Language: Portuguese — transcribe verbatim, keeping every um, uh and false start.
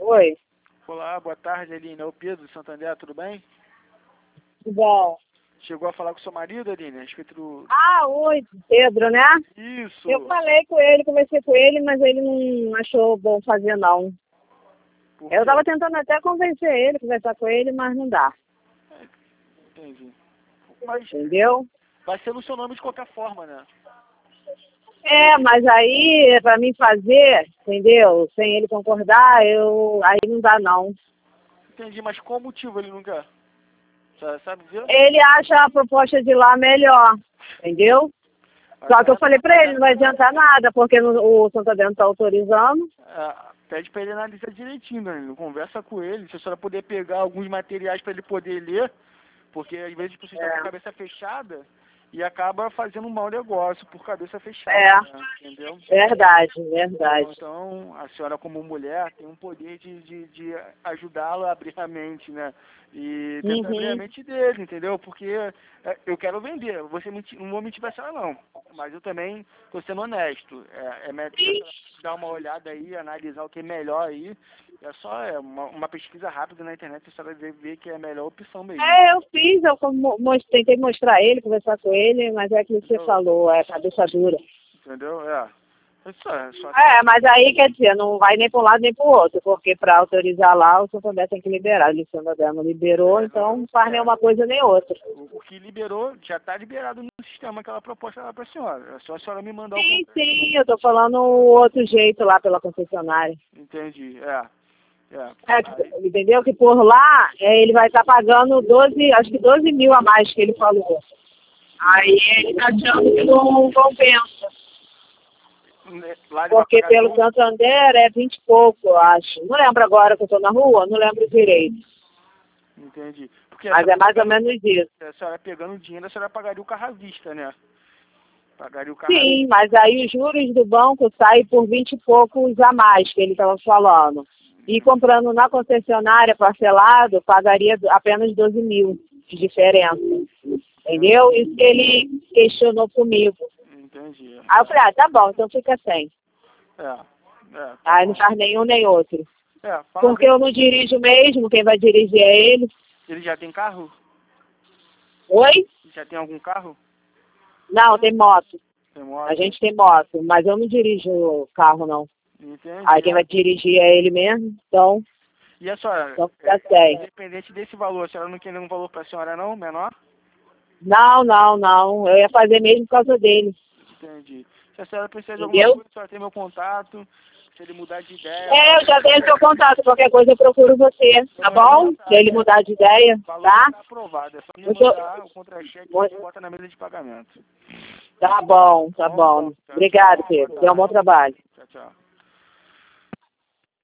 Oi. Olá, boa tarde, Aline. É o Pedro de Santander, tudo bem? Tudo bom? Chegou a falar com o seu marido, Aline, a respeito do... Ah, oi, Pedro, né? Isso. Eu falei com ele, conversei com ele, mas ele não achou bom fazer, não. Por Eu quê? tava tentando até convencer ele, conversar com ele, mas não dá. Entendi. Mas Entendeu? vai ser no seu nome de qualquer forma, né? É, mas aí, pra mim fazer, entendeu? Sem ele concordar, eu... aí não dá, não. Entendi, mas qual motivo ele não quer? Você sabe dizer? Ele acha a proposta de lá melhor, entendeu? Só que eu falei pra ele, não vai adiantar nada, porque no, o Santander não tá autorizando. É, pede pra ele analisar direitinho, né? Conversa com ele, se a senhora puder pegar alguns materiais pra ele poder ler, porque às vezes você está É. com a cabeça fechada e acaba fazendo um mau negócio por cabeça fechada, É. né? Entendeu? Verdade, verdade. Então, a senhora como mulher tem um poder de, de, de ajudá-lo a abrir a mente, né? E tentar abrir a Uhum. mente dele, entendeu? Porque é, eu quero vender, você mentir, não vou mentir pra senhora não, mas eu também tô sendo honesto. É, é melhor dar uma olhada aí, analisar o que é melhor aí. É só é, uma, uma pesquisa rápida na internet, a senhora deve ver que é a melhor opção mesmo. É, eu fiz, eu como- mos- tentei mostrar ele, conversar com ele, mas é aquilo que você falou, é cabeça dura. Entendeu? É. É só, é só É, mas aí quer dizer, não vai nem para um lado nem para o outro, porque para autorizar lá o Santander tem que liberar. O Santander não liberou, É, então não- não faz é. nenhuma coisa nem outra. O, o que liberou, já está liberado no sistema aquela proposta lá para a senhora. É só a senhora me mandar o Sim, contrato. sim, eu tô falando o outro jeito lá pela concessionária. Entendi, é. É. É, Aí, entendeu? Que por lá é, ele vai estar pagando doze, acho que doze mil a mais que ele falou. Aí ele tá achando que não compensa. né, lá ele vai Porque pagar pelo doze, Santander é vinte e pouco, eu acho. Não lembro agora que eu tô na rua, não lembro direito. entendi. Porque a Mas é senhora, mais ou pegando, menos isso. a senhora pegando o dinheiro, a senhora pagaria o carro à vista, né? Pagaria o carro à Sim, mas aí os juros do banco saem por vinte e poucos a mais que ele estava falando. E comprando na concessionária parcelado, pagaria apenas doze mil de diferença. Entendeu? Isso que ele questionou comigo. Entendi. Aí eu falei, ah, tá bom, então fica sem. É, é. Tá Aí bom. não faz nenhum nem outro. É, fala Porque eu não dirijo mesmo, quem vai dirigir é ele. ele já tem carro? Oi? Já tem algum carro? Não, tem moto. Tem moto? A gente tem moto, mas eu não dirijo carro, não. Entendi. Aí quem vai dirigir é ele mesmo, então, E a senhora, então fica é, sem. independente desse valor, a senhora não quer nenhum valor para a senhora não, menor? Não, não, não. Eu ia fazer mesmo por causa dele. Entendi. Se a senhora precisar de Entendeu? alguma coisa, a senhora tem meu contato. Se ele mudar de ideia... É, eu já tenho seu contato. Qualquer coisa eu procuro você, tá bom? Se ele mudar de ideia, O valor tá? já está aprovado. É só me Eu tô- mandar o contra-cheque Muito- e bota na mesa de pagamento. Tá bom, tá bom. Obrigado, Pedro. Dê um bom trabalho. Tchau, tchau.